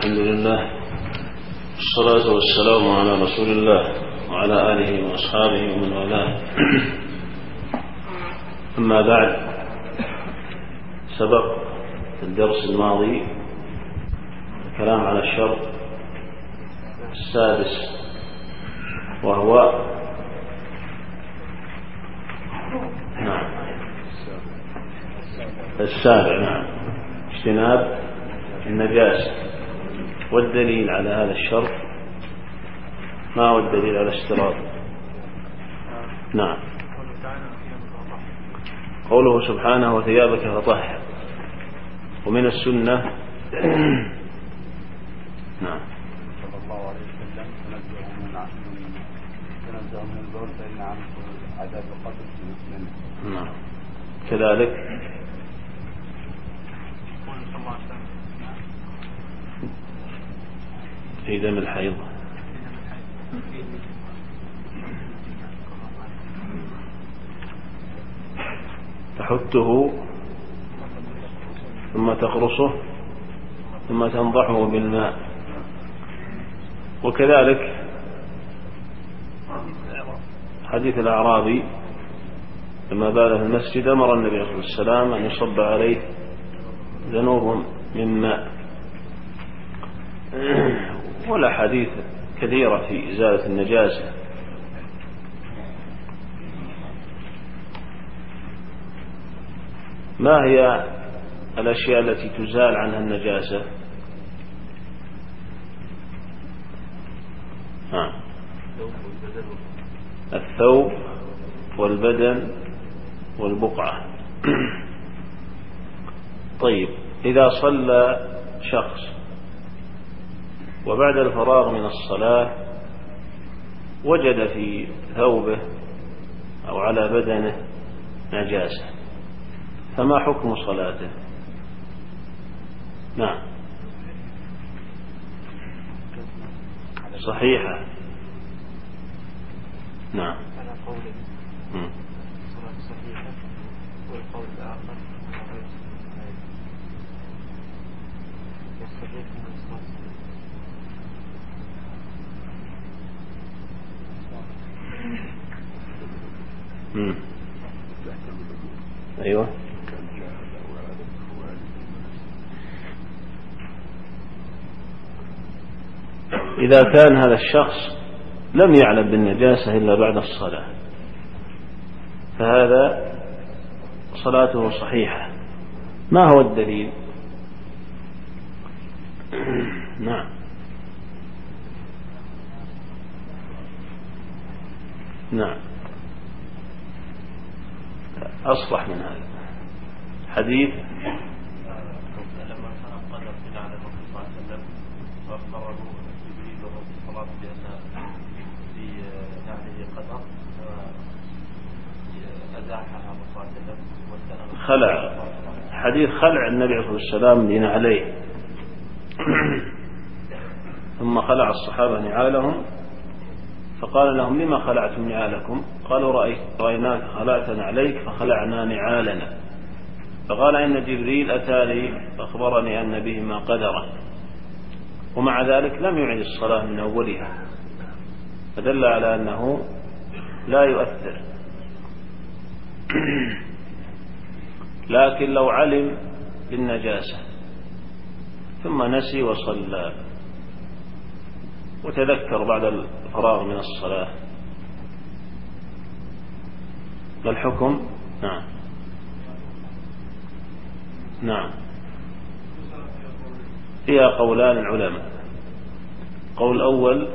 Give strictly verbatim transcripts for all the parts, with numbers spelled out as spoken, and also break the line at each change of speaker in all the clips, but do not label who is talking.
الحمد لله والصلاة والسلام على رسول الله وعلى آله وأصحابه ومن والاه. أما بعد، سبق في الدرس الماضي الكلام على الشرط السادس وهو نعم السابع نعم اجتناب النجاسة. والدليل على هذا الشرط، ما هو الدليل على اشتراط؟ نعم قوله سبحانه وثيابك فطهر. ومن السنة نعم
صلى الله عليه وسلم تنزه من تنزه من البول فإن عنه عذاب القبر في مسلم.
نعم كذلك في دم الحيض تحته ثم تقرصه ثم تنضحه بالماء. وكذلك حديث الأعرابي لما بال في المسجد أمر النبي صلى الله عليه وسلم أن يصب عليه ذنوب من ماء. ولا حديث كثيرة في إزالة النجاسة. ما هي الأشياء التي تزال عنها النجاسة؟ ها. الثوب والبدن والبقعة. طيب، إذا صلى شخص وبعد الفراغ من الصلاة وجد في ثوبه أو على بدنه نجاسة، فما حكم صلاته؟ نعم صحيحة. نعم
والقول الآخر
مم. أيوة. إذا كان هذا الشخص لم يعلم بالنجاسة إلا بعد الصلاة فهذا صلاته صحيحة. ما هو الدليل؟ نعم نعم أصلح من هذا حديث
لما كان قدر في على الرسول صلى الله عليه وسلم فأخبره جبريل وهو في الصلاة بأن في نعله قدر فأزاحها الرسول صلى الله عليه وسلم
خلع حديث خلع النبي عليه الصلاة والسلام لنعليه ثم خلع الصحابة نعالهم فقال لهم لما خلعتم نعالكم؟ قالوا رأيت رأيناك خلعت نعليك فخلعنا نعالنا. فقال إن جبريل أتاني فأخبرني أن بهما قدرا، ومع ذلك لم يعد الصلاة من أولها، فدل على أنه لا يؤثر. لكن لو علم بالنجاسة ثم نسي وصلى وتذكر بعد الفراغ من الصلاة ما الحكم؟ نعم نعم فيها قولان العلماء. قول أول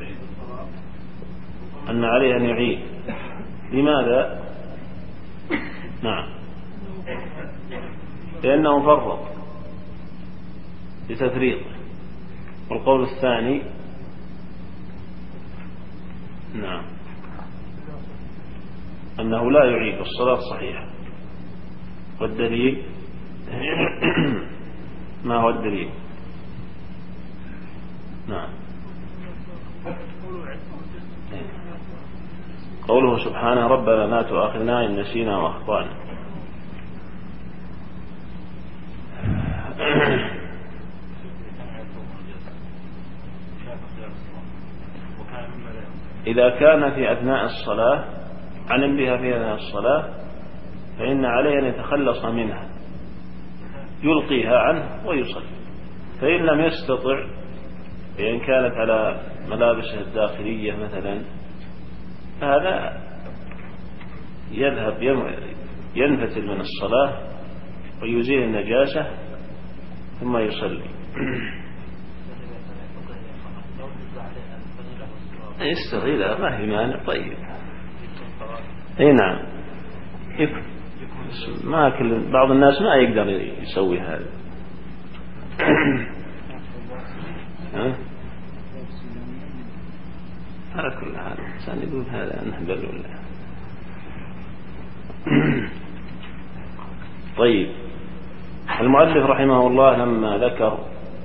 أن عليه أن يعيد. لماذا؟ نعم لأنه فرط لتفريط. والقول الثاني نعم أنه لا يعيد الصلاة صحيحة. والدليل ما هو الدليل؟ نعم قوله سبحانه ربنا لا تؤاخذنا إن نسينا وأخطأنا. إذا كان في أثناء الصلاة علم بها في أثناء الصلاة فإن عليه أن يتخلص منها، يلقيها عنه ويصلي. فإن لم يستطع، بأن كانت على ملابسه الداخلية مثلا، فهذا يذهب ينفتل من الصلاة ويزيل النجاسة ثم يصلي. يستغيلها ما في مانع. طيب اي نعم، ما كل بعض الناس ما يقدر يسوي هذا. على كل حال الإنسان يقول هذا نهبل ولا. طيب المؤلف رحمه الله لما ذكر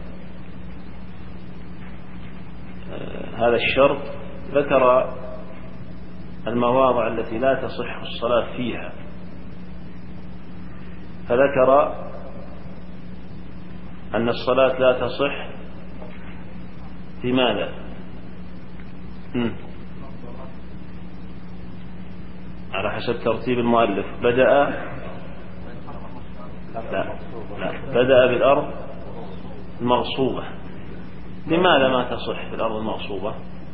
هذا الشرط ذكر المواضع التي لا تصح الصلاة فيها، فذكر أن الصلاة لا تصح في ماذا؟ على حسب ترتيب المؤلف بدأ لا لا بدأ بالأرض المغصوبة. لماذا ما تصح في الأرض المغصوبة؟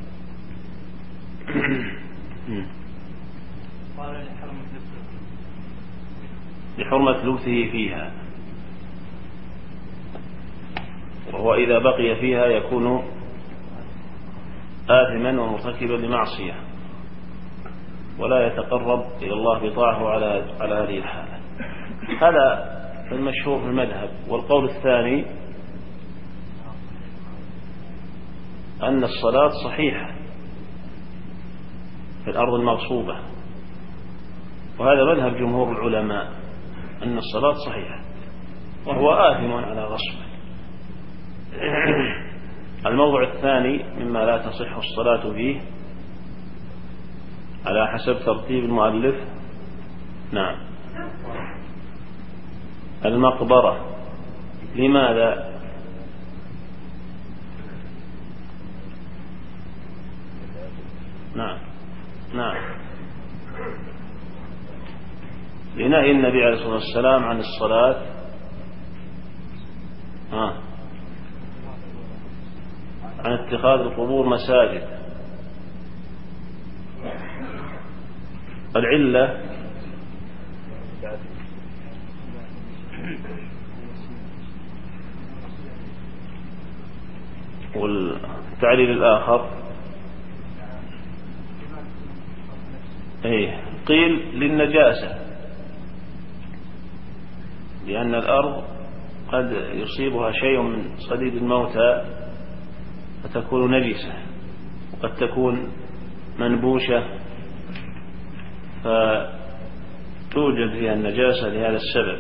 لحرمة لبثه فيها، وهو إذا بقي فيها يكون آثما ومرتكبا لمعصية ولا يتقرب إلى الله بطاعته على على هذه الحالة. هذا المشهور في المذهب. والقول الثاني أن الصلاة صحيحة في الأرض المغصوبة، وهذا مذهب جمهور العلماء أن الصلاة صحيحة وهو آثم على غصبه. الموضع الثاني مما لا تصح الصلاة فيه على حسب ترتيب المؤلف نعم المقبرة. لماذا؟ نعم نعم لنهي النبي عليه الصلاة والسلام عن الصلاة ها عن اتخاذ القبور مساجد. العلة والتعليل الآخر ايه قيل للنجاسة، لأن الأرض قد يصيبها شيء من صديد الموتى فتكون نجسة، وقد تكون منبوشة فتوجد فيها النجاسة لهذا السبب.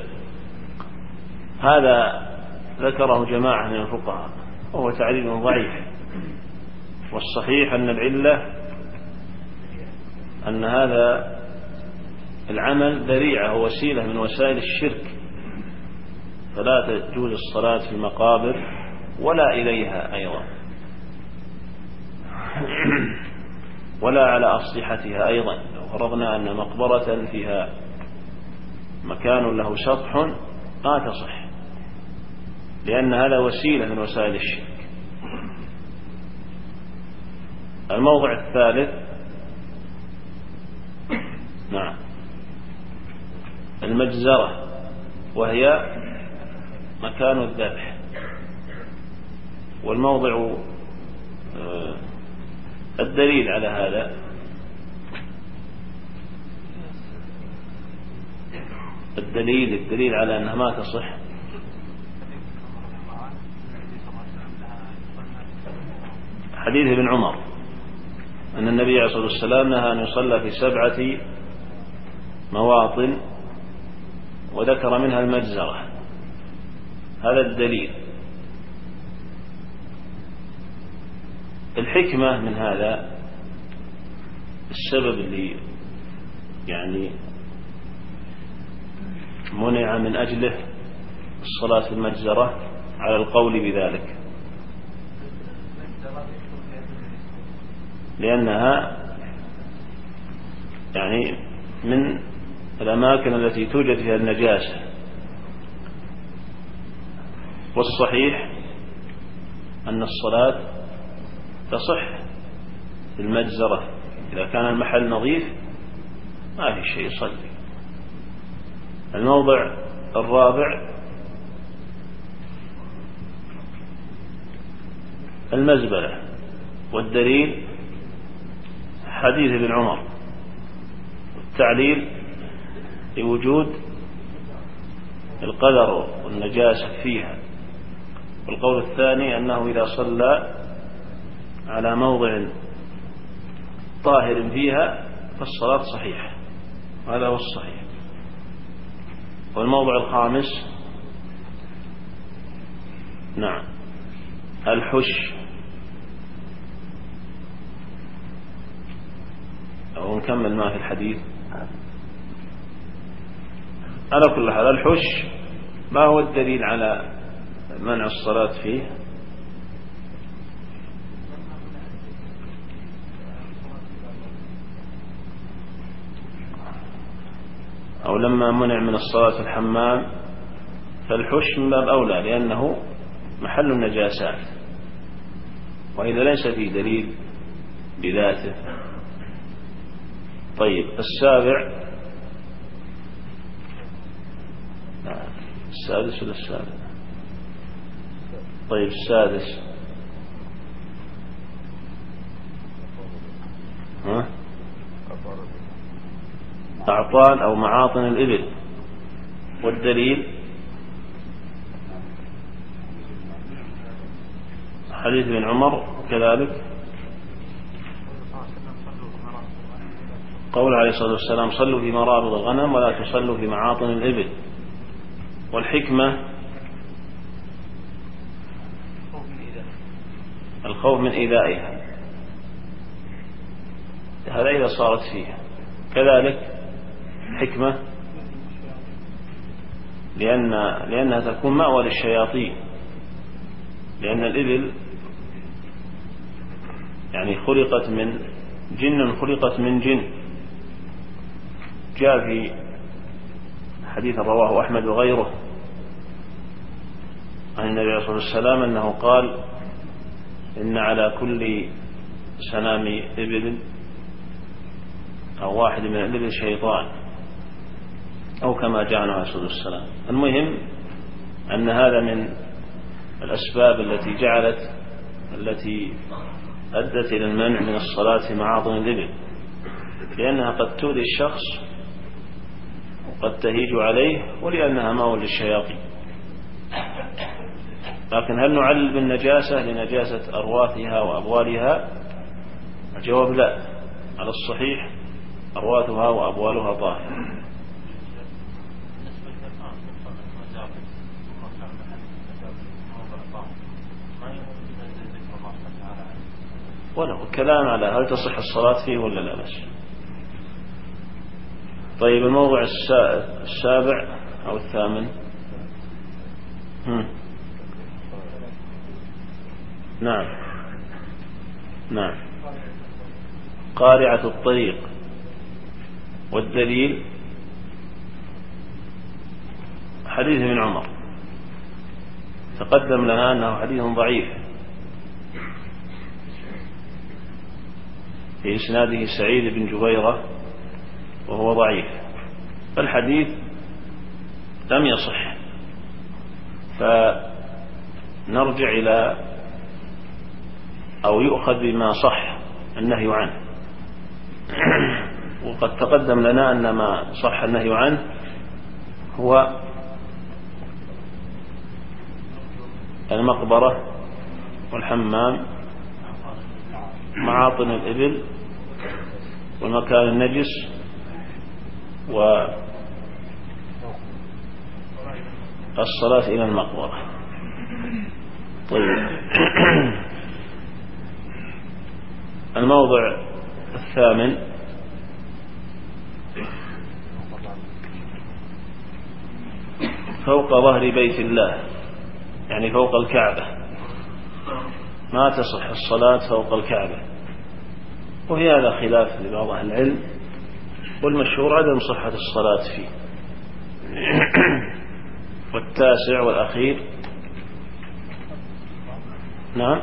هذا ذكره جماعة من الفقهاء وهو تعليل ضعيف، والصحيح أن العلة أن هذا العمل ذريعة ووسيلة من وسائل الشرك، فلا تجوز الصلاة في المقابر ولا إليها أيضا ولا على أسطحتها أيضا. لو فرضنا أن مقبرة فيها مكان له سطح ما تصح، لأن هذا وسيلة من وسائل الشرك. الموضع الثالث نعم المجزرة، وهي مكان الذبح. والموضع الدليل على هذا الدليل الدليل على أنها ما تصح حديث ابن عمر أن النبي عليه الصلاة والسلام نهى أن يصلى في سبعة مواطن وذكر منها المجزرة. هذا الدليل. الحكمة من هذا السبب اللي يعني منع من أجله الصلاة في المجزرة على القول بذلك. لأنها يعني من الأماكن التي توجد فيها النجاسة. والصحيح أن الصلاة تصح في المجزرة إذا كان المحل نظيف ما في شيء يصلي. الموضع الرابع المزبلة، والدليل حديث ابن عمر، والتعليل لوجود القدر والنجاسة فيها. والقول الثاني أنه إذا صلى على موضع طاهر فيها فالصلاة صحيحة، هذا هو الصحيح. والموضع الخامس نعم الحش، أو نكمل ما في الحديث. على كل حال الحش ما هو الدليل على منع الصلاة فيه؟ أو لما منع من الصلاة في الحمام فالحش من باب أولى لأنه محل النجاسات، وإذا ليس فيه دليل بذاته. طيب السابع السادس ولا السابع؟ طيب السادس ها؟ أعطان أو معاطن الإبل، والدليل حديث ابن عمر كذلك قول عليه الصلاة والسلام صلوا في مرابض الغنم ولا تصلوا في معاطن الإبل. والحكمة الخوف من إيذائها، هذا إذا صارت فيها. كذلك حكمة لأن لأنها تكون مأوى للشياطين، لأن الإبل يعني خلقت من جن خلقت من جن. جاء في حديث رواه أحمد وغيره عن النبي صلى الله عليه وسلم أنه قال إن على كل سنام إبل أو واحد من الإبل شيطان، أو كما جاء عليه الصلاة والسلام. المهم أن هذا من الأسباب التي جعلت التي أدت إلى المنع من الصلاة في معاطن الإبل، لأنها قد تؤذي الشخص وقد تهيج عليه، ولأنها مأوى للشياطين. لكن هل نعلل بالنجاسة لنجاسة أرواثها وأبوالها؟ الجواب لا، على الصحيح أرواثها وأبوالها طاهرة. وله الكلام على هل تصح الصلاة فيه ولا لا بس. طيب الموضوع السابع أو الثامن هم. نعم نعم قارعة الطريق، والدليل حديث ابن عمر تقدم لنا أنه حديث ضعيف في إسناده سعيد بن جبيرة وهو ضعيف، فالحديث لم يصح. فنرجع إلى أو يؤخذ بما صح النهي عنه. وقد تقدم لنا أن ما صح النهي عنه هو المقبرة والحمام، معاطن الإبل، والمكان النجس، والصلاة إلى المقبرة. طيب الموضع الثامن فوق ظهر بيت الله، يعني فوق الكعبة، ما تصح الصلاة فوق الكعبة. وفي هذا خلاف لبعض أهل العلم، والمشهور عدم صحة الصلاة فيه. والتاسع والأخير نعم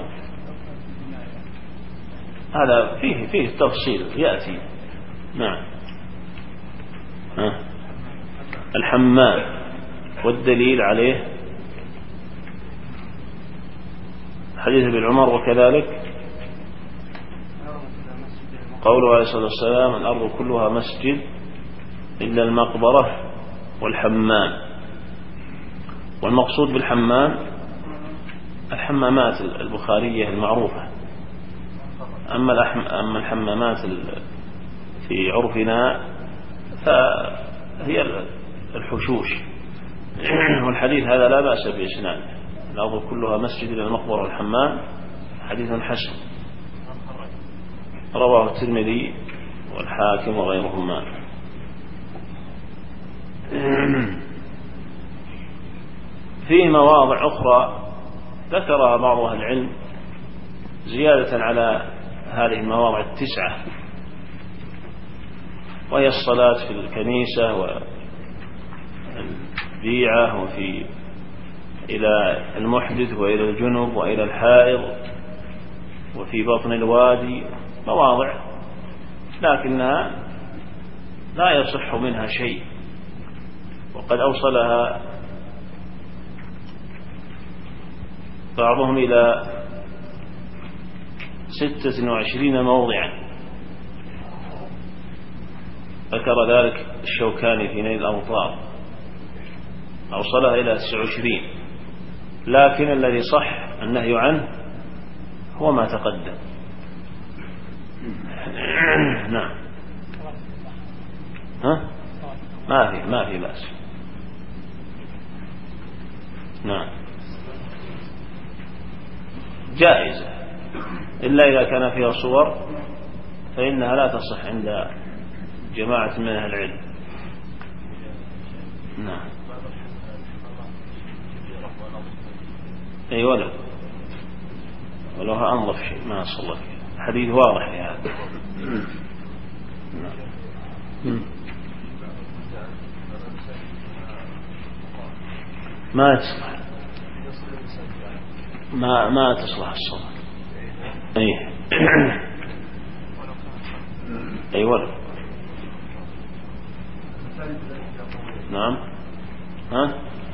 هذا فيه فيه تفصيل يأتي. نعم ها. الحمام والدليل عليه حديث ابن عمر، وكذلك قوله عليه الصلاة والسلام الأرض كلها مسجد إلا المقبرة والحمام. والمقصود بالحمام الحمامات البخارية المعروفة. أما الحمامات في عرفنا فهي الحشوش. والحديث هذا لا بأس بإسناده، الأرض كلها مسجد إلى المقبرة والحمام، حديث حسن رواه الترمذي والحاكم وغيرهما. فيه مواضع أخرى ذكرها بعض أهل العلم زيادة على هذه المواضع التسعة، وهي الصلاة في الكنيسة والبيعة وفي إلى المحدث وإلى الجنب وإلى الحائض وفي بطن الوادي، مواضع لكنها لا يصح منها شيء، وقد أوصلها بعضهم إلى ستة وعشرين موضعا، ذكر ذلك الشوكاني في نيل الأوطار، أوصلها إلى تسعة وعشرين، لكن الذي صح النهي عنه هو ما تقدم. نعم ها ما في ما في بأس. نعم جائزة، إلا إذا كان فيها صور فإنها لا تصح عند جماعة من أهل العلم. نعم أي ولو ولو أنظف شيء ما صلى فيه، حديث واضح في هذا. ما تصلح ما ما تصلح الصلاة. أي أي ولو نعم ها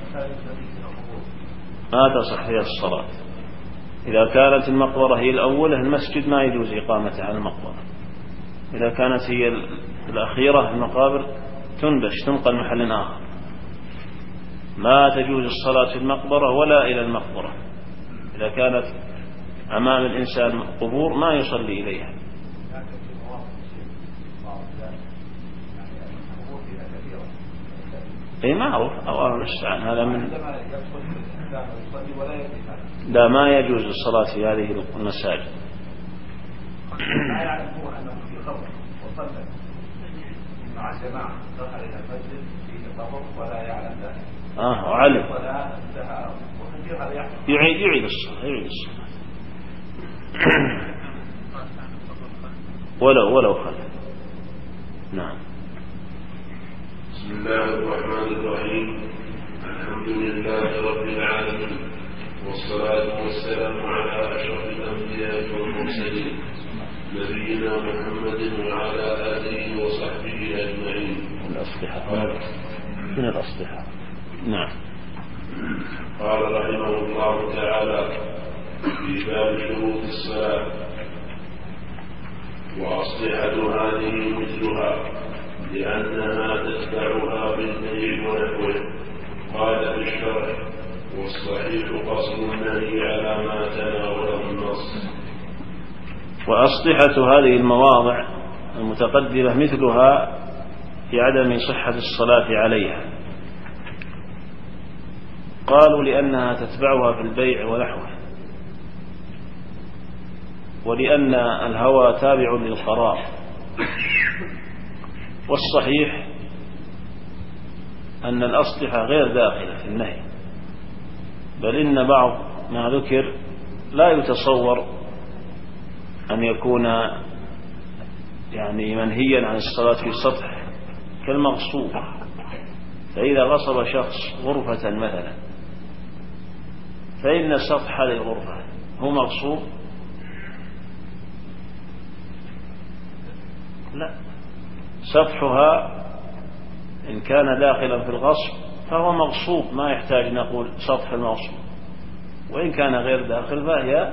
ما تصح فيها الصلاة. إذا كانت المقبرة هي الأولى المسجد ما يجوز إقامتها على المقبرة، إذا كانت هي الأخيرة المقابر تنبش تنقل محل آخر. ما تجوز الصلاة في المقبرة ولا إلى المقبرة. إذا كانت أمام الإنسان قبور ما يصلي إليها. أي معروف أو أهل السعان هذا من لا ما يجوز الصلاة في هذه المساجد.
لا يعلم هو أنه في خبر وصلى مع الجماعة دخل إلى المسجد في خبر ولا يعلم ذلك.
آه وعلم يعيد يعيد الصلاة يعيد الصلاة ولو ولو خلف. نعم.
بسم الله الرحمن الرحيم. الحمد لله رب العالمين، والصلاة والسلام على أشرف الأنبياء والمرسلين نبينا محمد وعلى آله وصحبه أجمعين.
الأصلحة من الأصلحة. نعم.
قال رحمه الله تعالى في باب شروط الصلاة: وأصلحة هذه مثلها لأنها تتبعها بالبيع ونحوه. قال في الشرح: والصحيح قصد النهي على ما تناوله النص.
وأصلحة هذه المواضع المتقدمة مثلها في عدم صحة الصلاة عليها. قالوا لأنها تتبعها في البيع ونحوه، ولأن الهوى تابع للقرار. والصحيح أن الأصلحة غير داخلة في النهي، بل إن بعض ما ذكر لا يتصور أن يكون يعني منهيا عن الصلاة في سطح كالمغصوب. فإذا غصب شخص غرفة مثلا فإن سطح هذه الغرفة هو مغصوب؟ لا، سطحها إن كان داخلا في الغصب فهو مغصوب، ما يحتاج نقول سطح المغصوب، وإن كان غير داخل فهي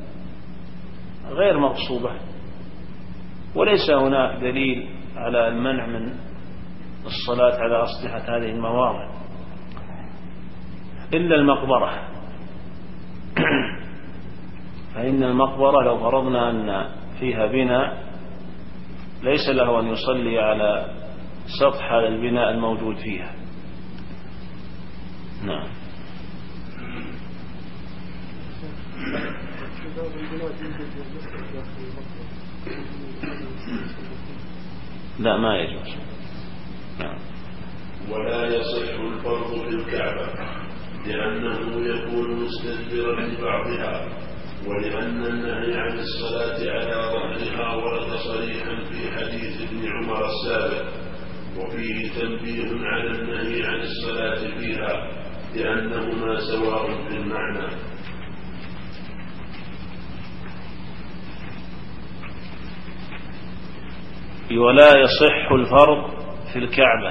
غير مغصوبة. وليس هناك دليل على المنع من الصلاة على أسطحة هذه المواضع إلا المقبرة. فإن المقبرة لو فرضنا أن فيها بناء ليس له أن يصلي على سطح هذا البناء الموجود فيها. نعم. لا، ما يجوز. نعم.
ولا يصح الفرض في الكعبة لأنه يكون مستدبرا لبعضها، ولأن النهي عن الصلاة على ظهرها ورد صريحا في حديث ابن عمر السابق، وفيه تنبيه على النهي عن الصلاة فيها لأنهما سواء في المعنى.
ولا يصح الفرض في الكعبة،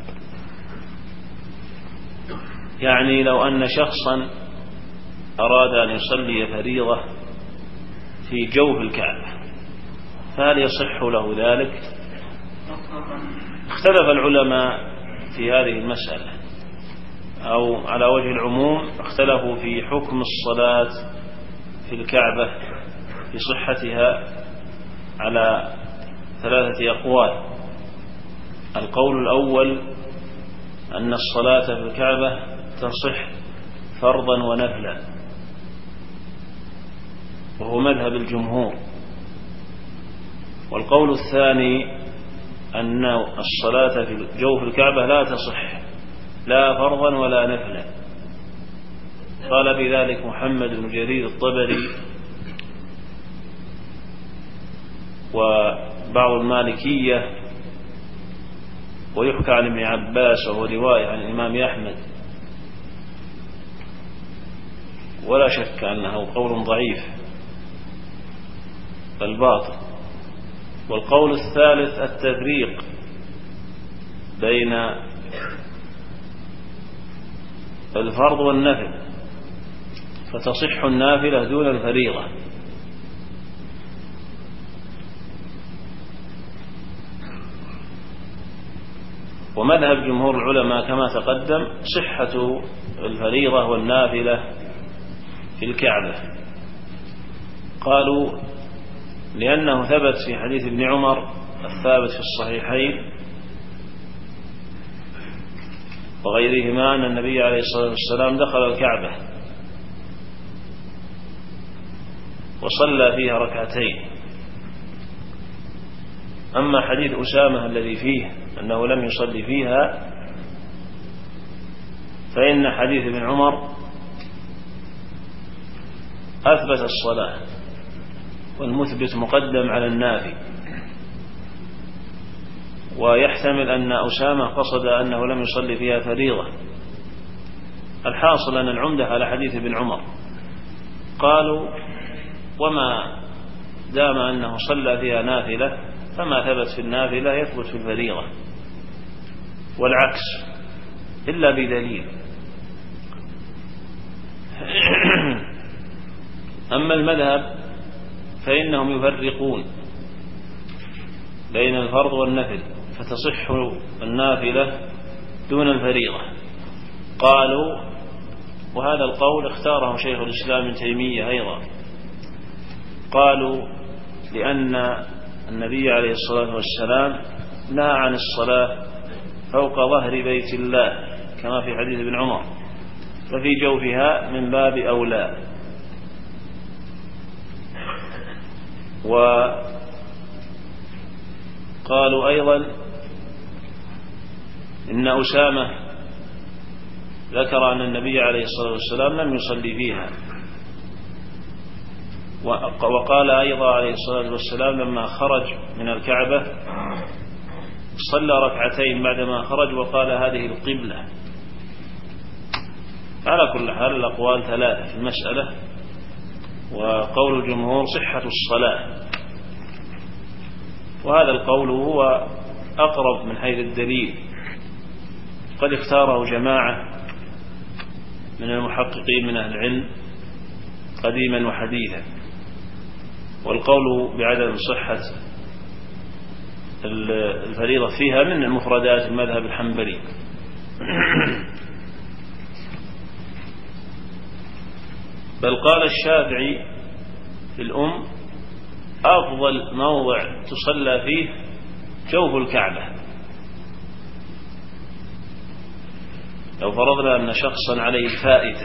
يعني لو أن شخصا أراد أن يصلي فريضة في جوف الكعبة فهل يصح له ذلك؟ اختلف العلماء في هذه المسألة، أو على وجه العموم اختلفوا في حكم الصلاة في الكعبة في صحتها على ثلاثة أقوال. القول الأول أن الصلاة في الكعبة تصح فرضا ونفلا، وهو مذهب الجمهور. والقول الثاني أن الصلاة في جوف الكعبة لا تصح لا فرضا ولا نفلا. قال بذلك محمد بن جرير الطبري وبعض المالكية، ويحكى عن ابن عباس وهو رواية عن الإمام أحمد، ولا شك أنه قول ضعيف بل باطل. والقول الثالث التفريق بين الفرض والنفل، فتصح النافلة دون الفريضة. ومذهب جمهور العلماء كما تقدم صحة الفريضة والنافلة في الكعبة. قالوا لأنه ثبت في حديث ابن عمر الثابت في الصحيحين وغيرهما أن النبي عليه الصلاة والسلام دخل الكعبة وصلى فيها ركعتين. أما حديث أسامة الذي فيه أنه لم يصلي فيها فإن حديث ابن عمر أثبت الصلاة، والمثبت مقدم على النافي، ويحتمل أن أسامة قصد أنه لم يصلي فيها فريضة. الحاصل أن العمدة على حديث ابن عمر. قالوا وما دام أنه صلى فيها نافلة فما ثبت في النافلة يثبت في الفريضة، والعكس إلا بدليل. أما المذهب فإنهم يفرقون بين الفرض والنفل، فتصح النافلة دون الفريضة. قالوا وهذا القول اختاره شيخ الإسلام ابن تيمية أيضا. قالوا لأن النبي عليه الصلاة والسلام نهى عن الصلاة فوق ظهر بيت الله كما في حديث ابن عمر، ففي جوفها من باب أولى. وقالوا أيضا إن أسامة ذكر أن النبي عليه الصلاة والسلام لم يصلي فيها، وقال أيضا عليه الصلاة والسلام لما خرج من الكعبة صلى ركعتين بعدما خرج وقال هذه القبلة. على كل حال الأقوال ثلاثة في المسألة، وقول الجمهور صحة الصلاة، وهذا القول هو أقرب من حيث الدليل، قد اختاره جماعة من المحققين من أهل العلم قديما وحديثا، والقول بعدم صحة الفريضة فيها من المفردات المذهب الحنبلي. بل قال الشافعي في الأم أفضل موضع تصلى فيه جوف الكعبة. لو فرضنا أن شخصا عليه فائتة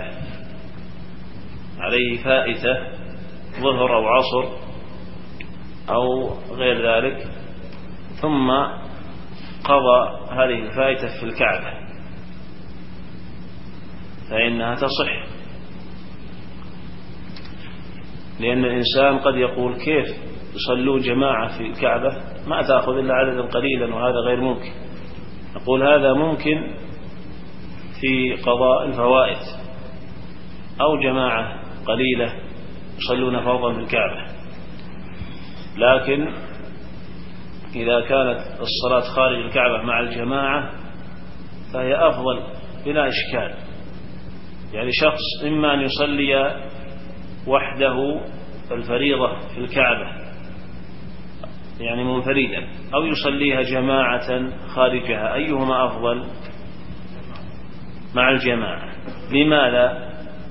عليه فائتة ظهر أو عصر أو غير ذلك، ثم قضى هذه الفائتة في الكعبة، فإنها تصح، لأن الإنسان قد يقول كيف يصلون جماعة في الكعبة ما تأخذ إلا عددا قليلا وهذا غير ممكن. نقول هذا ممكن في قضاء الفوائد أو جماعة قليلة يصلون فرضا في الكعبة، لكن إذا كانت الصلاة خارج الكعبة مع الجماعة فهي أفضل بلا إشكال. يعني شخص إما أن يصلي وحده الفريضة في الكعبة يعني منفردا، أو يصليها جماعة خارجها، أيهما أفضل؟ مع الجماعة. لماذا؟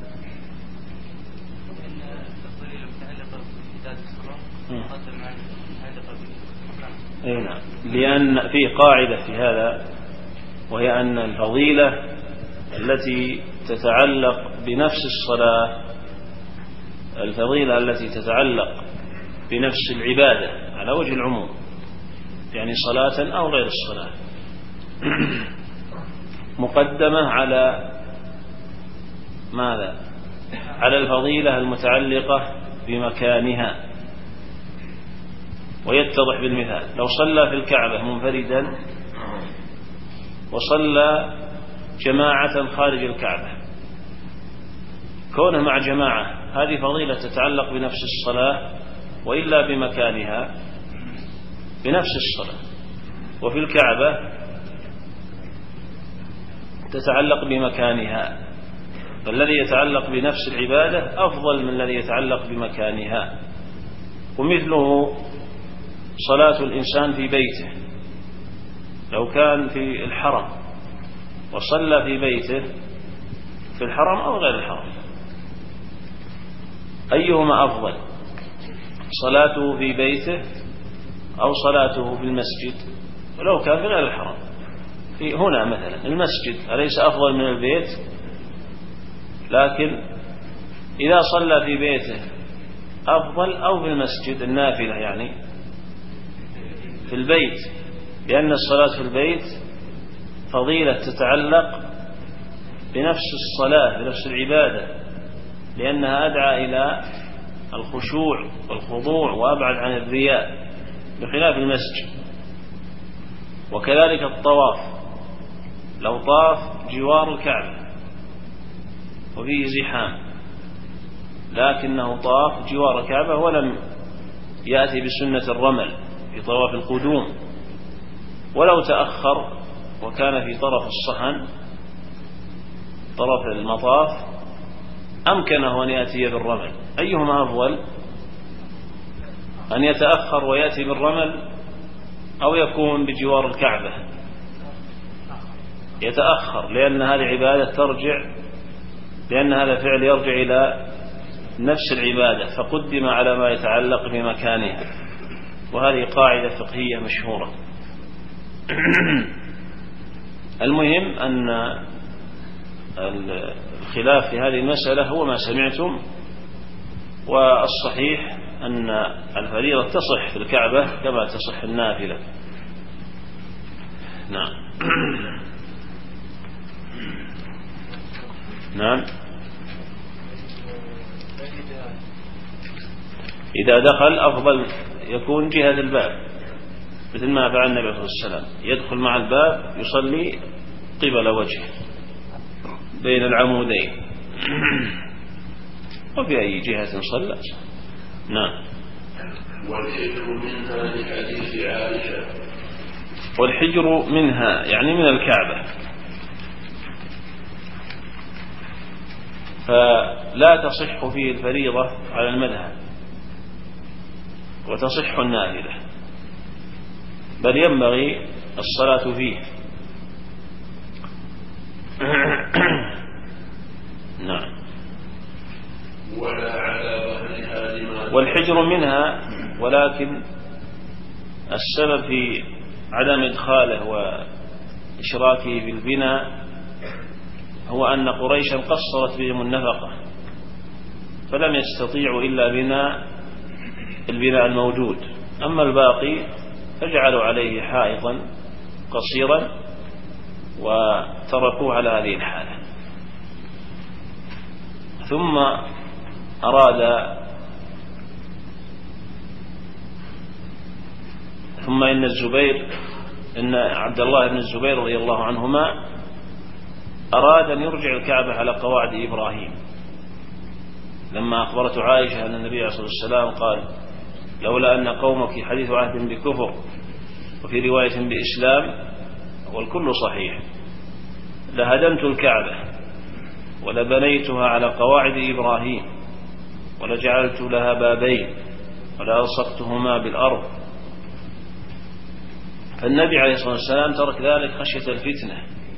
لأن في قاعدة في هذا، وهي أن الفضيلة التي تتعلق بنفس الصلاة الفضيلة التي تتعلق بنفس العبادة على وجه العموم، يعني صلاة أو غير الصلاة، مقدمة على ماذا؟ على الفضيلة المتعلقة بمكانها. ويتضح بالمثال، لو صلى في الكعبة منفردا وصلى جماعة خارج الكعبة، كونه مع جماعة هذه فضيلة تتعلق بنفس الصلاة، وإلا بمكانها بنفس الصلاة. وفي الكعبة تتعلق بمكانها، فالذي يتعلق بنفس العبادة أفضل من الذي يتعلق بمكانها. ومثله صلاة الإنسان في بيته، لو كان في الحرم وصلى في بيته في الحرم أو غير الحرم، أيهما أفضل؟ صلاته في بيته أو صلاته في المسجد؟ ولو كان في غير الحرم، في هنا مثلا المسجد أليس أفضل من البيت؟ لكن إذا صلى في بيته أفضل أو في المسجد النافلة، يعني في البيت، لأن الصلاة في البيت فضيلة تتعلق بنفس الصلاة بنفس العبادة، لأنها أدعى إلى الخشوع والخضوع وأبعد عن الرياء بخلاف المسجد. وكذلك الطواف، لو طاف جوار الكعبة وفيه زحام لكنه طاف جوار الكعبة ولم يأتي بسنة الرمل في طواف القدوم، ولو تأخر وكان في طرف الصحن طرف المطاف أمكنه أن يأتي بالرمل، أيهما أفضل؟ أن يتأخر ويأتي بالرمل أو يكون بجوار الكعبة؟ يتأخر، لأن هذه عبادة ترجع لأن هذا فعل يرجع إلى نفس العبادة، فقدم على ما يتعلق بمكانها. وهذه قاعدة فقهية مشهورة. المهم أن الخلاف في هذه المسألة هو ما سمعتم، والصحيح أن الفريضة تصح في الكعبة كما تصح النافلة. نعم. نعم. إذا دخل أفضل يكون جهة الباب، مثل ما فعل النبي صلى الله عليه وسلم، يدخل مع الباب يصلي قبل وجهه بين العمودين، وفي أي جهة صلى. نعم.
والحجر منها لحديث عائشة.
والحجر منها يعني من الكعبة، فلا تصح فيه الفريضة على المذهب وتصح النافلة، بل ينبغي الصلاة فيه. نعم.
ولا على ظهرها لما
والحجر منها، ولكن السبب في عدم إدخاله وإشراكه بالبناء هو أن قريشا قصرت بهم النفقة، فلم يستطيعوا إلا بناء البناء الموجود، أما الباقي فجعلوا عليه حائطا قصيرا وتركوه على هذه الحالة. ثم أراد ثم إن الزبير إن عبد الله بن الزبير رضي الله عنهما أراد أن يرجع الكعبة على قواعد إبراهيم، لما أخبرته عائشة أن النبي عليه الصلاة والسلام قال: لولا أن قومك حديث عهد بكفر، وفي رواية بإسلام، والكل صحيح، لهدمت الكعبة ولبنيتها على قواعد إبراهيم ولجعلت لها بابين ولألصقتهما بالأرض. فالنبي عليه الصلاة والسلام ترك ذلك خشية الفتنة،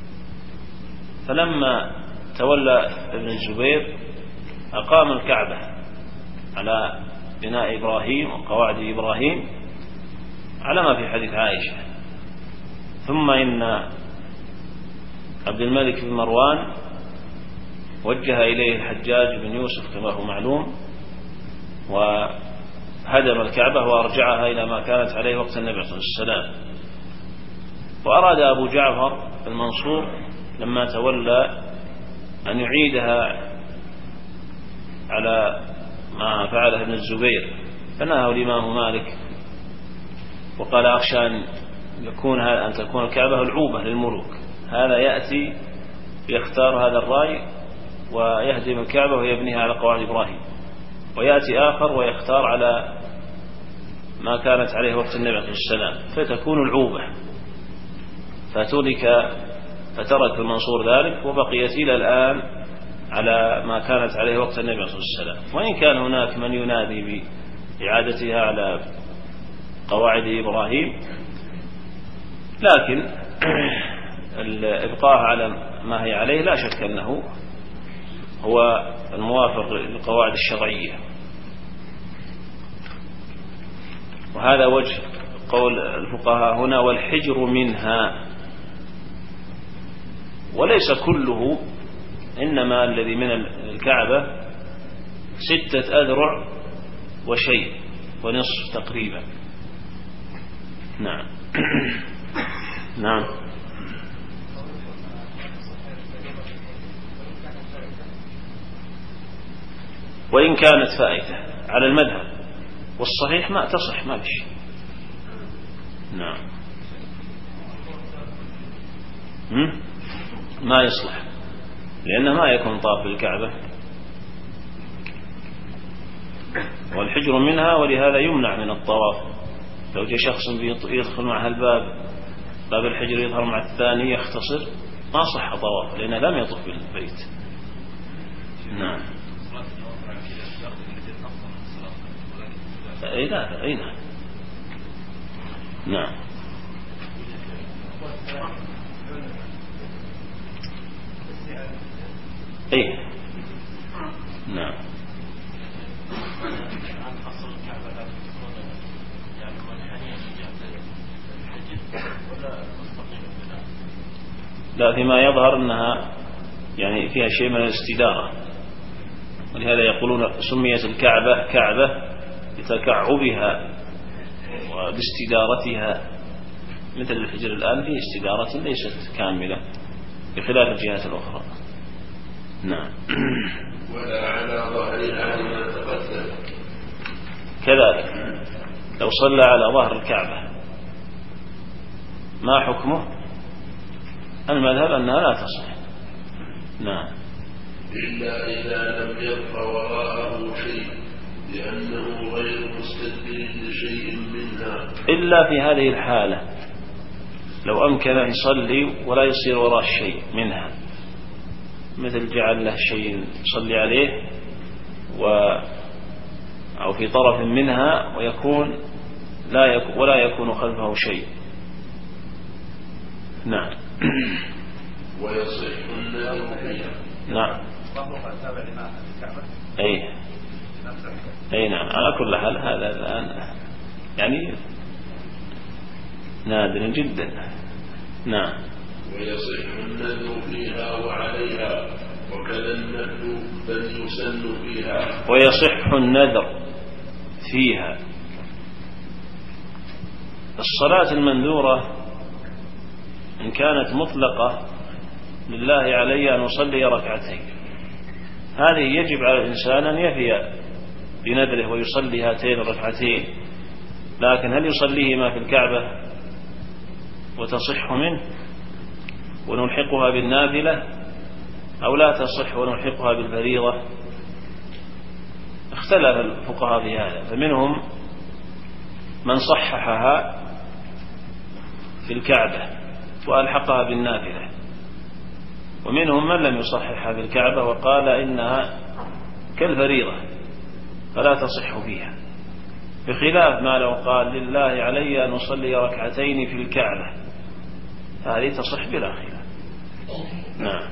فلما تولى ابن الزبير أقام الكعبة على بناء إبراهيم وقواعد إبراهيم على ما في حديث عائشة. ثم إن عبد الملك بن مروان وجه إليه الحجاج بن يوسف كما هو معلوم، وهدم الكعبة وأرجعها إلى ما كانت عليه وقت النبي صلى الله عليه وسلم. وأراد أبو جعفر المنصور لما تولى أن يعيدها على ما فعله ابن الزبير، فنهى الإمام مالك وقال: أخشى أن يكون أن تكون الكعبة العوبة للملوك، هذا يأتي يختار هذا الرأي ويهدم الكعبة ويبنيها على قواعد إبراهيم، ويأتي آخر ويختار على ما كانت عليه وقت النبي صلى الله عليه وسلم، فتكون العوبة. فترك فترك المنصور ذلك، وبقيت إلى الآن على ما كانت عليه وقت النبي صلى الله عليه وسلم. وإن كان هناك من ينادي بإعادتها على قواعد إبراهيم، لكن الإبقاء على ما هي عليه لا شك أنه هو الموافق للقواعد الشرعية. وهذا وجه قول الفقهاء هنا: والحجر منها، وليس كله، إنما الذي من الكعبة ستة أذرع وشيء ونصف تقريبا. نعم. نعم. وإن كانت فائتة على المذهب، والصحيح ما تصح ما بشيء. نعم. ما يصلح، لأنه ما يكون طاف بالكعبة، والحجر منها، ولهذا يمنع من الطواف. لو جاء شخص يدخل مع الباب، باب الحجر يظهر مع الثاني يختصر، ما صح طواف، لأنه لم يطف بالبيت. نعم. أي لا أي نعم. نعم. أي نعم. لا، فيما يظهر أنها يعني فيها شيء من الاستدارة، ولهذا يقولون سميت الكعبة كعبة لتكعبها وباستدارتها، مثل الحجر الآن فيه استدارة ليست كاملة بخلاف الجهات الأخرى. نعم.
ولا على ظهرها لما تقدم.
كذلك لو صلى على ظهر الكعبة ما حكمه؟ المذهب أنها لا تصح. نعم.
إلا إذا لم يبق وراءه شيء لأنه غير مستدبر لشيء منها.
إلا في هذه الحالة لو أمكن أن يصلي ولا يصير وراء شيء منها، مثل جعل له شيء يصلي عليه و أو في طرف منها ويكون لا يكون ولا يكون خلفه شيء. نعم.
ويصح النذر فيها.
نعم. أي أي نعم. على كل حال هذا الآن يعني نادر جدا. نعم.
ويصح النذر فيها وعليها وكذا النذر بل يسن فيها.
ويصح النذر فيها. الصلاة المنذورة إن كانت مطلقة لله علي أن أصلي ركعتين، هذه يجب على الإنسان أن يفي بنذره ويصلي هاتين الركعتين، لكن هل يصليهما في الكعبة وتصح منه ونلحقها بالنافلة أو لا تصح ونلحقها بالفريضة؟ اختلف الفقهاء في هذا، فمنهم من صححها في الكعبة وألحقها بالنافلة، ومنهم من لم يصححها في الكعبة وقال إنها كالفريضة فلا تصح فيها، بخلاف ما لو قال لله علي أن أصلي ركعتين في الكعبة، هذه تصح بلا خلاف. نعم.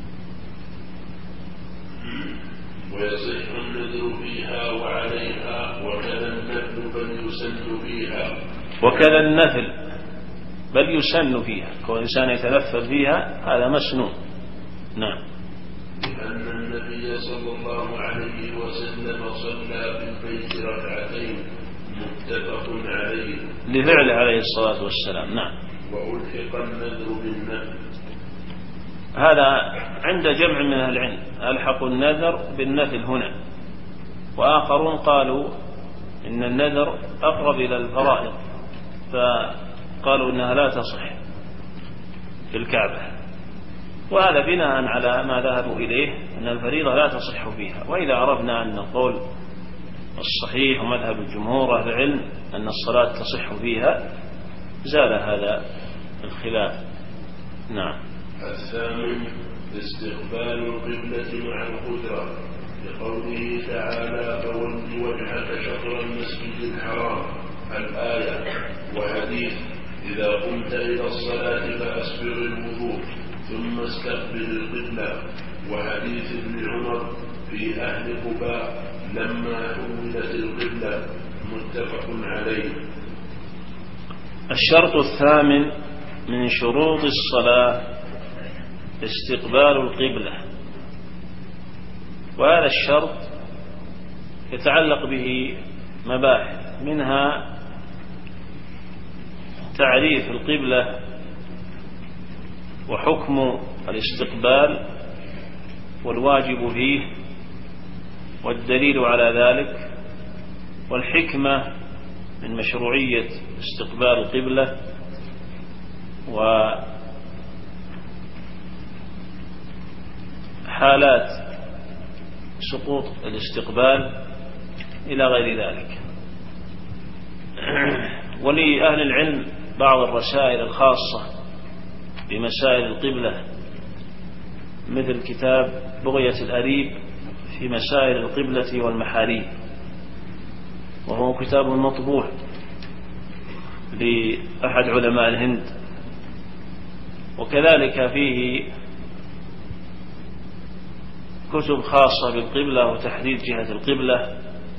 ويصح النذر فيها وعليها وكذا النفل بل يسن فيها.
وكذا النفل بل يسن فيها، كون الإنسان يتنفل فيها هذا مسنون. نعم.
لأن النبي صلى الله عليه وسلم صلى في البيت ركعتين متفق عليه
لفعله عليه الصلاة والسلام. نعم.
وألحق النذر بالنفل.
هذا عند جمع من أهل العلم ألحقوا النذر بالنفل هنا، وآخرون قالوا إن النذر أقرب إلى الفرائض فقالوا إنها لا تصح في الكعبة، وهذا بناء على ما ذهبوا إليه أن الفريضة لا تصح فيها. وإذا عرفنا أن القول الصحيح ومذهب الجمهور أهل العلم أن الصلاة تصح فيها زال هذا الخلاف. نعم.
الثامن استقبال القبلة مع القدرة، لقوله تعالى فول وجهك شطر المسجد الحرام الآية، وحديث إذا قمت إلى الصلاة فأسبغ الوضوء ثم استقبل القبلة، وحديث ابن عمر في أهل قباء لما حولت القبلة متفق عليه.
الشرط الثامن من شروط الصلاة استقبال القبلة، وهذا الشرط يتعلق به مباحث، منها تعريف القبلة وحكم الاستقبال والواجب فيه والدليل على ذلك، والحكمة من مشروعية استقبال القبلة، وحالات سقوط الاستقبال إلى غير ذلك. ولأهل العلم بعض الرسائل الخاصة بمسائل القبلة، مثل كتاب بغية الأريب في مسائل القبلة والمحاريب، وهو كتاب مطبوع لأحد علماء الهند، وكذلك فيه كتب خاصة بالقبلة وتحديد جهة القبلة،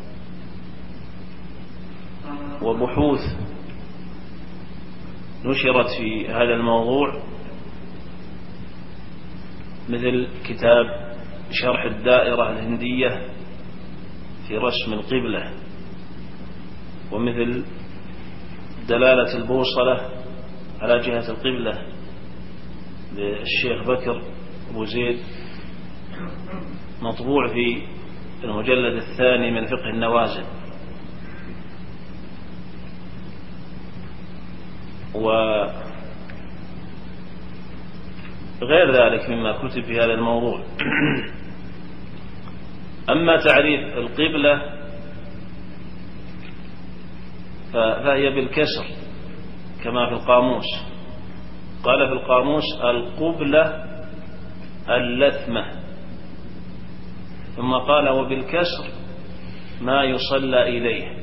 وبحوث نشرت في هذا الموضوع، مثل كتاب شرح الدائرة الهندية في رسم القبلة، ومثل دلالة البوصلة على جهة القبلة للشيخ بكر أبو زيد، مطبوع في المجلد الثاني من فقه النوازل. وغير ذلك مما كتب في هذا الموضوع. أما تعريف القبلة فهي بالكسر كما في القاموس. قال في القاموس القبلة اللثمة، ثم قال وبالكسر ما يصلى إليه،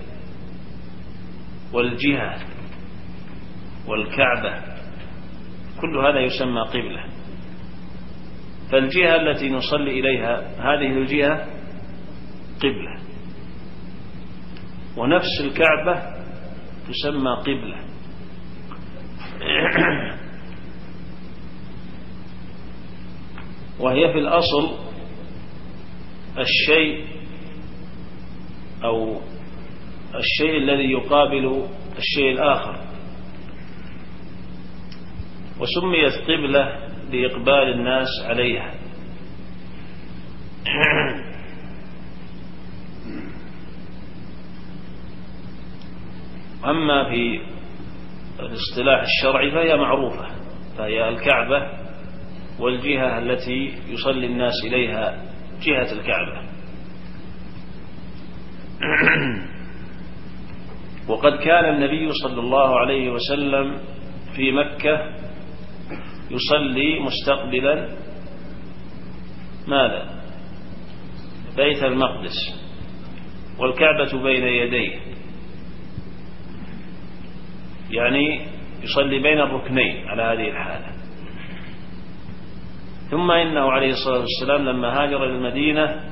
والجهة والكعبة كل هذا يسمى قبلة. فالجهة التي نصلي إليها هذه الجهة قبلة، ونفس الكعبة تسمى قبلة. وهي في الأصل الشيء أو الشيء الذي يقابل الشيء الآخر، وسميت قبلة لإقبال الناس عليها. أما في الاصطلاح الشرعي فهي معروفة، فهي الكعبة والجهة التي يصلي الناس إليها جهة الكعبة. وقد كان النبي صلى الله عليه وسلم في مكة يصلي مستقبلا ماذا؟ بيت المقدس، والكعبة بين يديه، يعني يصلي بين الركنين على هذه الحالة. ثم إنه عليه الصلاة والسلام لما هاجر إلى المدينة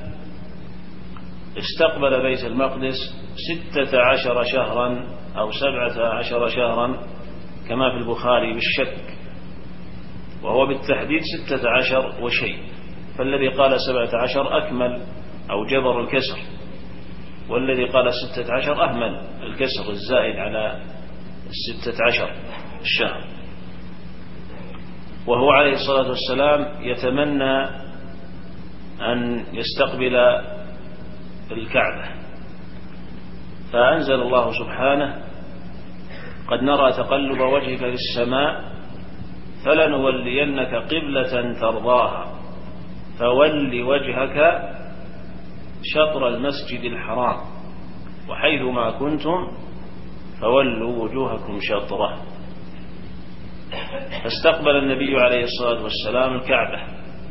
استقبل بيت المقدس ستة عشر شهرا أو سبعة عشر شهرا كما في البخاري بالشك، وهو بالتحديد ستة عشر وشيء، فالذي قال سبعة عشر أكمل أو جبر الكسر، والذي قال ستة عشر أهمل الكسر الزائد على الستة عشر الشهر. وهو عليه الصلاة والسلام يتمنى أن يستقبل الكعبة، فأنزل الله سبحانه قد نرى تقلب وجهك في السماء فلنولينك قبلة ترضاها فول وجهك شطر المسجد الحرام وحيث ما كنتم فولوا وجوهكم شطره. فاستقبل النبي عليه الصلاة والسلام الكعبة،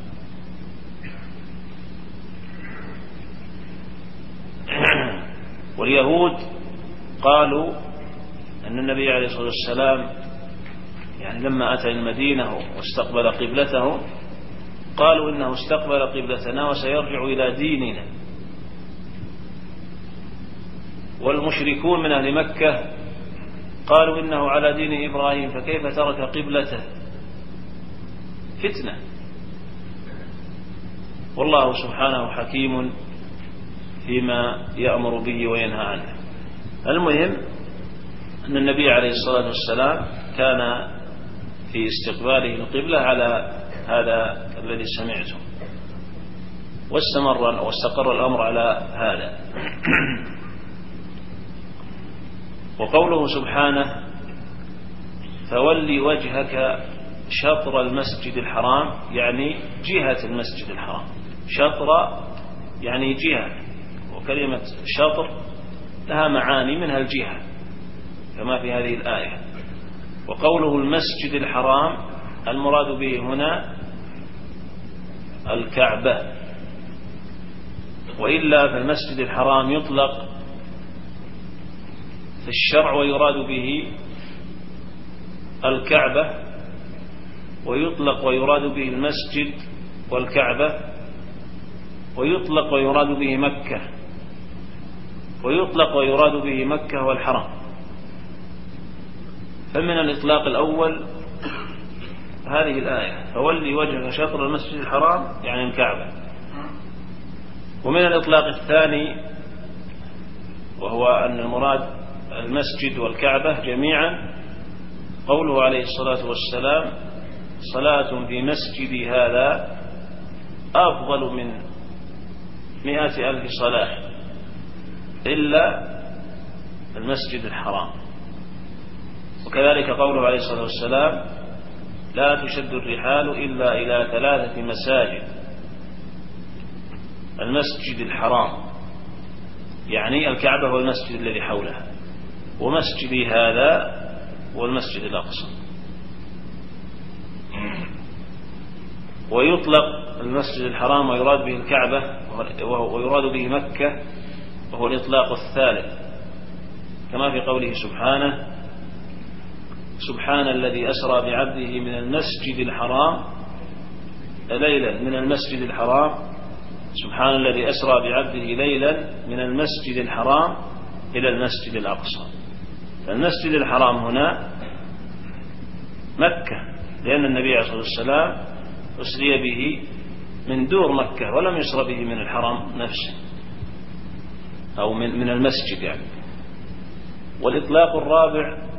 واليهود قالوا أن النبي عليه الصلاة والسلام يعني لما أتى المدينة واستقبل قبلته قالوا إنه استقبل قبلتنا وسيرجع إلى ديننا. والمشركون من أهل مكة قالوا إنه على دين إبراهيم فكيف ترك قبلته؟ فتنة. والله سبحانه حكيم فيما يأمر به وينهى عنه. المهم أن النبي عليه الصلاة والسلام كان في استقباله القبلة على هذا الذي سمعته، واستمر واستقر الأمر على هذا. وقوله سبحانه فولي وجهك شطر المسجد الحرام يعني جهة المسجد الحرام. شطر يعني جهة، وكلمة شطر لها معاني منها الجهة كما في هذه الآية. وقوله المسجد الحرام المراد به هنا الكعبة، وإلا فالمسجد الحرام يطلق في الشرع ويراد به الكعبة، ويطلق ويراد به المسجد والكعبة، ويطلق ويراد به مكة، ويطلق ويراد به مكة والحرم. فمن الإطلاق الأول هذه الآية فولي وجهك شطر المسجد الحرام يعني الكعبة. ومن الإطلاق الثاني وهو أن المراد المسجد والكعبة جميعا قوله عليه الصلاة والسلام صلاة في مسجدي هذا أفضل من مئة ألف صلاة إلا المسجد الحرام. وكذلك قوله عليه الصلاة والسلام: لا تشد الرحال إلا إلى ثلاثة مساجد: المسجد الحرام، يعني الكعبة والمسجد الذي حولها، ومسجدي هذا والمسجد الأقصى. ويطلق المسجد الحرام ويراد به الكعبة ويراد به مكة، وهو الإطلاق الثالث، كما في قوله سبحانه: سبحان الذي أسرى بعبده من المسجد الحرام ليلا من المسجد الحرام سبحان الذي أسرى بعبده ليلا من المسجد الحرام إلى المسجد الأقصى. فالمسجد الحرام هنا مكة، لأن النبي عليه الصلاة والسلام أسري به من دور مكة ولم يسر به من الحرم نفسه أو من من المسجد يعني. والإطلاق الرابع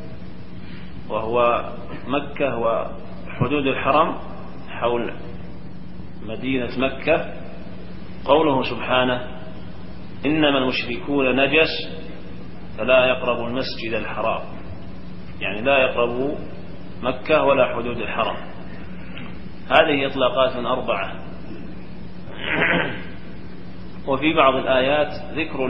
وهو مكة وحدود الحرم حول مدينة مكة، قوله سبحانه: إنما المشركون نجس فلا يقربوا المسجد الحرام، يعني لا يقربوا مكة ولا حدود الحرم. هذه إطلاقات أربعة. وفي بعض الآيات ذكر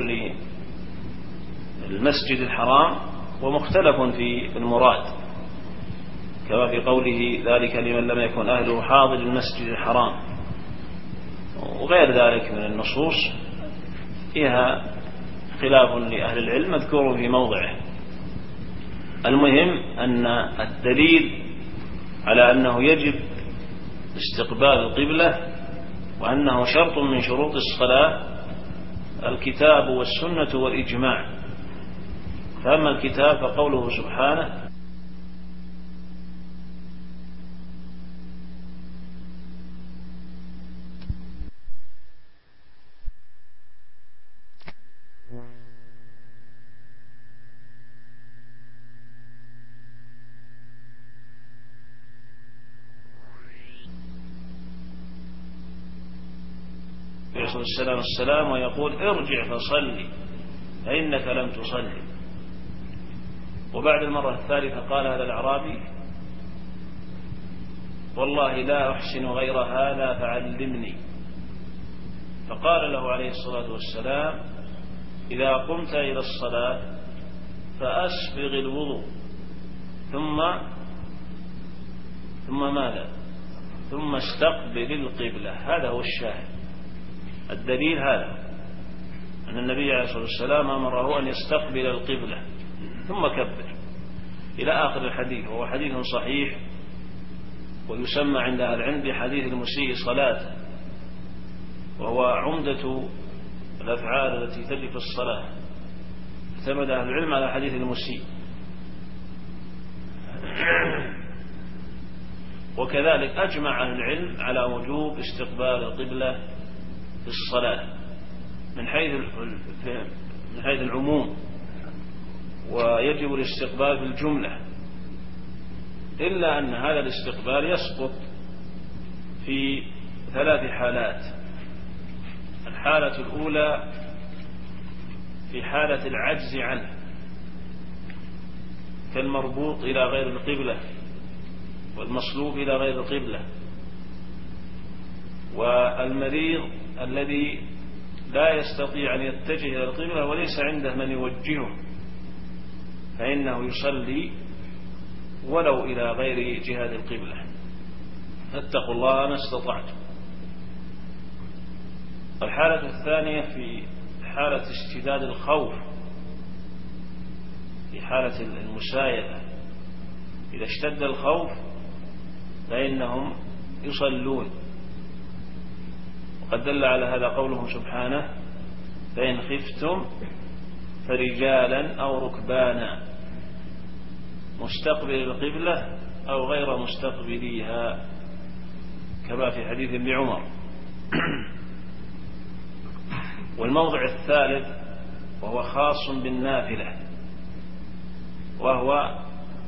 للمسجد الحرام ومختلف في المراد، كما في قوله: ذلك لمن لم يكن أهله حاضر المسجد الحرام، وغير ذلك من النصوص فيها خلاف لأهل العلم مذكور في موضعه. المهم أن الدليل على أنه يجب استقبال القبلة وأنه شرط من شروط الصلاة الكتاب والسنة والإجماع. فأما الكتاب فقوله سبحانه: السلام السلام ويقول: ارجع فصلي فإنك لم تصلي. وبعد المرة الثالثة قال هذا الأعرابي: والله لا أحسن غير هذا فعلمني. فقال له عليه الصلاة والسلام: إذا قمت إلى الصلاة فأسبغ الوضوء ثم ثم ماذا؟ ثم استقبل القبلة. هذا هو الشاهد. الدليل هذا أن النبي عليه الصلاة والسلام أمره أن يستقبل القبلة ثم كبر إلى آخر الحديث، وهو حديث صحيح ويسمى عند أهل العلم بحديث المسيء صلاته، وهو عمدة الأفعال التي تجب في الصلاة. اعتمد أهل العلم على حديث المسيء. وكذلك أجمع أهل العلم على وجوب استقبال القبلة في الصلاة من حيث من حيث العموم، ويجب الاستقبال في الجملة، إلا أن هذا الاستقبال يسقط في ثلاث حالات. الحالة الأولى في حالة العجز عنه، كالمربوط إلى غير القبلة والمصلوب إلى غير القبلة، والمريض الذي لا يستطيع أن يتجه إلى القبلة وليس عنده من يوجهه، فإنه يصلي ولو إلى غير جهة القبلة. فاتقوا الله ما استطعتم. الحالة الثانية في حالة اشتداد الخوف، في حالة المسايلة، إذا اشتد الخوف فإنهم يصلون. وقد دل على هذا قوله سبحانه: فإن خفتم فرجالا أو ركبانا مستقبل القبلة أو غير مستقبليها، كما في حديث ابن عمر. والموضع الثالث وهو خاص بالنافلة، وهو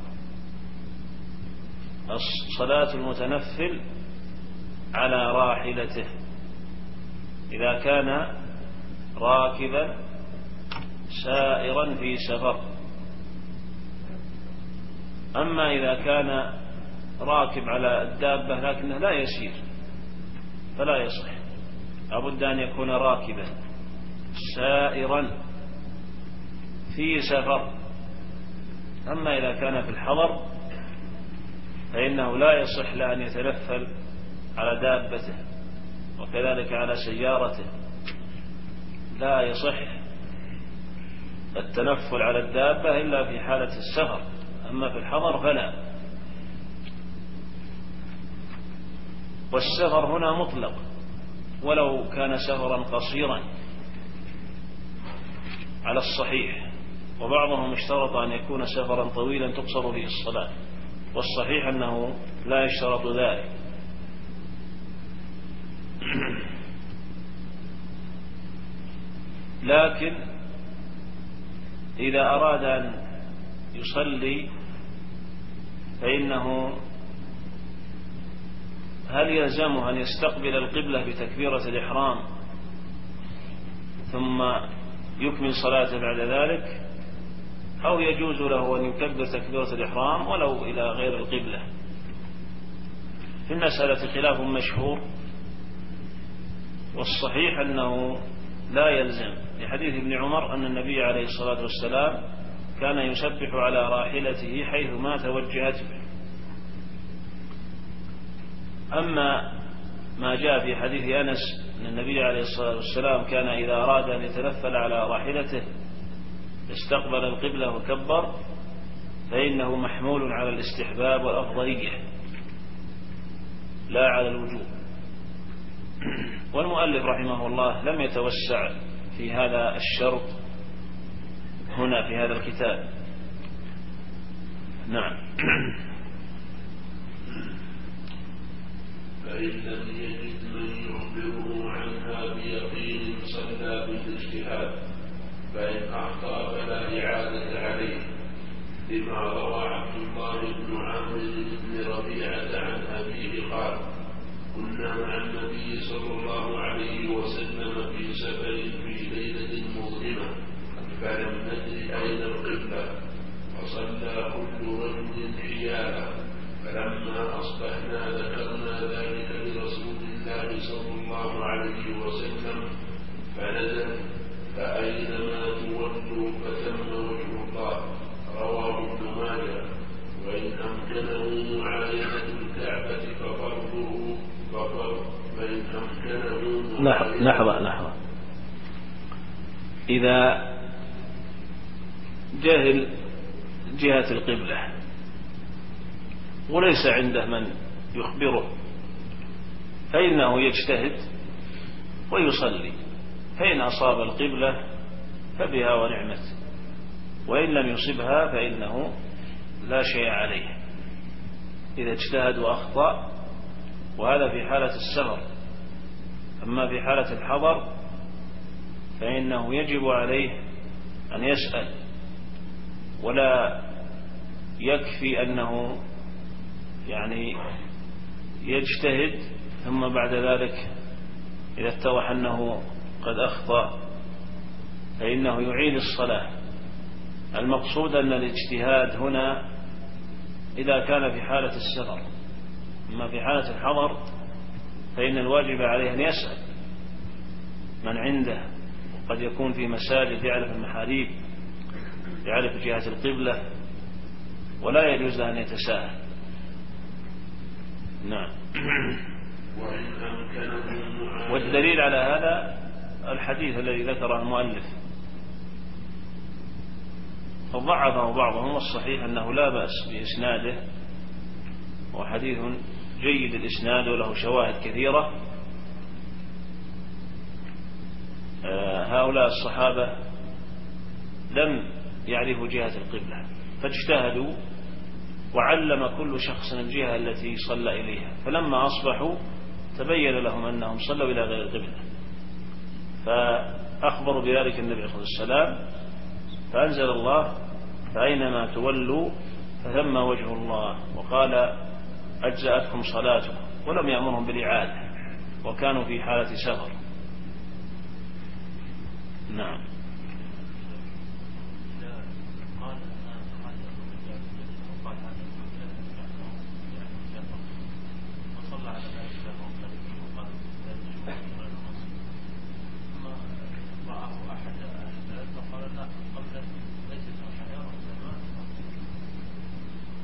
صلاة المتنفل على راحلته إذا كان راكبا سائرا في سفر. أما إذا كان راكب على الدابة لكنه لا يسير فلا يصح، لابد أن يكون راكبا سائرا في سفر. أما إذا كان في الحضر فإنه لا يصح له أن يتنفل على دابته، وكذلك على سيارته لا يصح التنفل على الدابة إلا في حالة السفر، أما في الحضر فلا. والسفر هنا مطلق ولو كان سفرا قصيرا على الصحيح، وبعضهم اشترط أن يكون سفرا طويلا تقصر فيه الصلاة، والصحيح أنه لا يشترط ذلك. لكن إذا أراد أن يصلي فإنه هل يلزمه أن يستقبل القبلة بتكبيرة الإحرام ثم يكمل صلاته بعد ذلك، أو يجوز له أن يكبر تكبيرة الإحرام ولو إلى غير القبلة؟ في المسألة خلاف مشهور، والصحيح أنه لا يلزم، لحديث ابن عمر أن النبي عليه الصلاة والسلام كان يسبح على راحلته حيث ما توجهت به. أما ما جاء في حديث أنس أن النبي عليه الصلاة والسلام كان إذا أراد أن يتنفل على راحلته استقبل القبلة وكبر، فإنه محمول على الاستحباب والأفضلية لا على الوجوب. والمؤلف رحمه الله لم يتوسع في هذا الشرط هنا في هذا الكتاب. نعم.
فإن لم يجد من يخبره عنها بيقين صلى بالاجتهاد، فإن أخطأ فلا إعادة عليه، لما روى عبد الله بن عامر بن ربيعة عن أبيه قال: كنا مع النبي صلى الله عليه وسلم في سفر في ليلة مظلمة فلم ندر أين القبلة، فصلى كل رجل حيالا، فلما أصبحنا ذكرنا ذلك لرسول الله صلى الله عليه وسلم فنزل: فأينما تولوا فثم وجه الله. رواه ابن ماجه. وإن أمكنه معاينة الكعبة ففرضه ففرض، فإن أمكنه
لحظة لحظة إذا جهل جهة القبلة وليس عنده من يخبره فإنه يجتهد ويصلي، فإن أصاب القبلة فبها ونعمت، وإن لم يصبها فإنه لا شيء عليه إذا اجتهد وأخطأ، وهذا في حالة السفر. أما في حالة الحضر فإنه يجب عليه أن يسأل، ولا يكفي أنه يعني يجتهد ثم بعد ذلك إذا اتضح أنه قد أخطأ فإنه يعيد الصلاة. المقصود أن الاجتهاد هنا إذا كان في حالة السفر، أما في حالة الحضر فإن الواجب عليه أن يسأل من عنده، وقد يكون في مساجد يعرف المحاريب يعرف جهة القبلة، ولا يجوز أن يتساهل. نعم. والدليل على هذا الحديث الذي ذكره المؤلف فضعفه بعضهم، والصحيح أنه لا بأس بإسناده، وحديث جيد الإسناد وله شواهد كثيرة. هؤلاء الصحابة لم يعرفوا جهة القبلة فاجتهدوا، وعلم كل شخص الجهة التي صلى إليها، فلما أصبحوا تبين لهم أنهم صلوا إلى غير القبلة، فأخبروا بذلك النبي صلى الله عليه وسلم، فأنزل الله: فأينما تولوا فثم وجه الله، وقال: أجزأتكم صلاتكم، ولم يأمرهم بالإعادة، وكانوا في حالة سفر. نعم.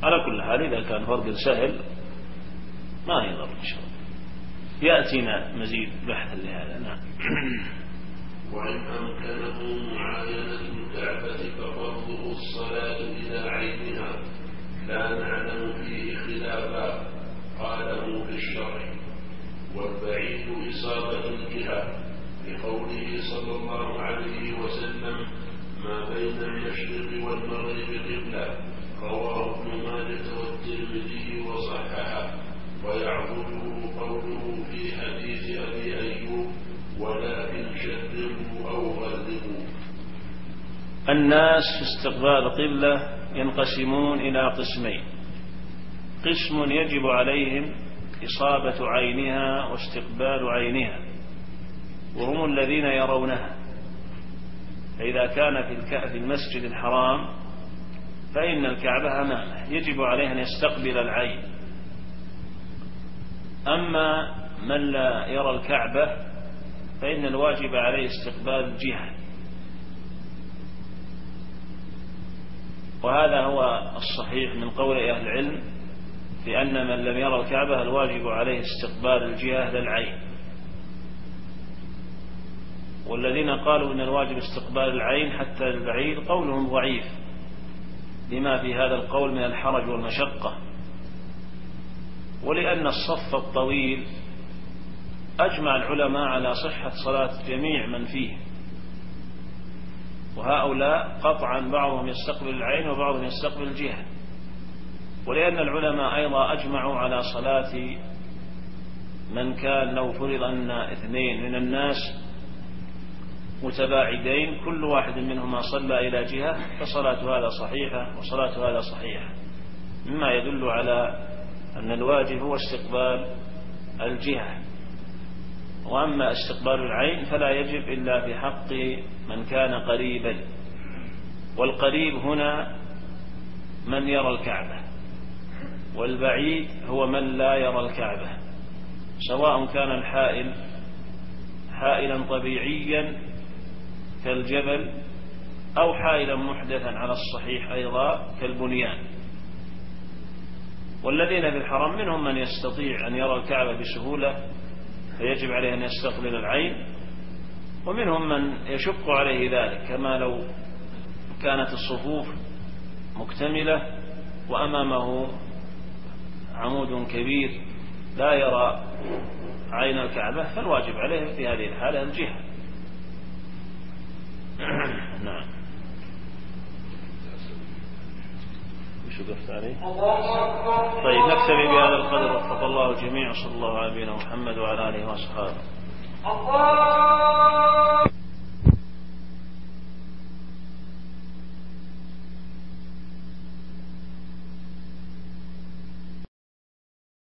على كل حال إذا كان فرق سهل ما يضر إن شاء الله. يأتينا مزيد بحث لهذا. نعم.
وإن أمكنه معاينة الكعبة ففرضه الصلاة إلى عينها لا نعلم فيه خلافا قاله في الشرع. والبعيد إصابة الجهة لقوله صلى الله عليه وسلم ما بين المشرق والمغرب قبلة، رواه ابن ماجه والترمذي وصححه. ويعبده قوله في حديث أبي أيوب ولكن شرقوا أو غربوا.
الناس في استقبال القبلة ينقسمون إلى قسمين: قسم يجب عليهم إصابة عينها واستقبال عينها، وهم الذين يرونها، فإذا كان في المسجد الحرام فإن الكعبة أمامه يجب عليه أن يستقبل العين. أما من لا يرى الكعبة فإن الواجب عليه استقبال الجهة، وهذا هو الصحيح من قول أهل العلم في أن من لم يرى الكعبة الواجب عليه استقبال الجهة للعين. والذين قالوا إن الواجب استقبال العين حتى البعيد قولهم ضعيف لما في هذا القول من الحرج والمشقة، ولأن الصف الطويل أجمع العلماء على صحة صلاة جميع من فيه، وهؤلاء قطعا بعضهم يستقبل العين وبعضهم يستقبل الجهة. ولأن العلماء أيضا أجمعوا على صلاة من كان لو فرض أن اثنين من الناس متباعدين كل واحد منهما صلى إلى جهة فصلاة هذا صحيحة وصلاة هذا صحيحة، مما يدل على أن الواجب هو استقبال الجهة. وأما استقبال العين فلا يجب إلا في حق من كان قريبا، والقريب هنا من يرى الكعبة، والبعيد هو من لا يرى الكعبة، سواء كان الحائل حائلا طبيعيا كالجبل أو حائلا محدثا على الصحيح أيضا كالبنيان. والذين في الحرم منهم من يستطيع أن يرى الكعبة بسهولة فيجب عليه أن يستقبل العين، ومنهم من يشق عليه ذلك، كما لو كانت الصفوف مكتملة وأمامه عمود كبير لا يرى عين الكعبة فالواجب عليه في هذه الحالة الجهة. نعم. وش وقفت عليه؟ طيب نكتفي بهذا القدر، وفق الله الجميع، صلى الله على نبينا محمد وعلى آله وصحبه.